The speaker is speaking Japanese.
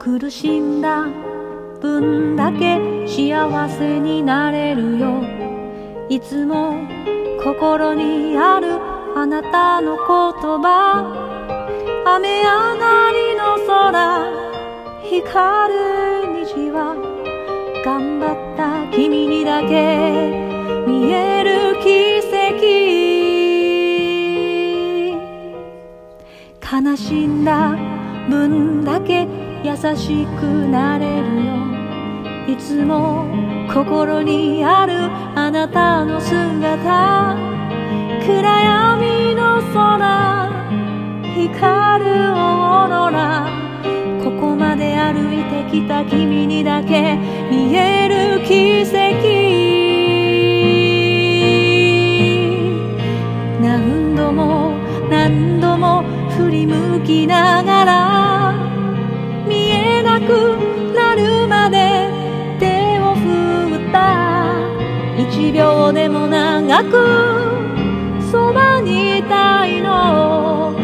苦しんだ分だけ幸せになれるよ。いつも心にあるあなたの言葉、雨上がりの空、光る虹は頑張った君にだけ見える奇跡。悲しんだ分だけ優しくなれるよ。いつも心にあるあなたの姿、暗闇の空、光るオーロラ、ここまで歩いてきた君にだけ見える奇跡。何度も何度も振り向きながら、見えなくなるまで手を振った。一秒でも長くそばにいたいの。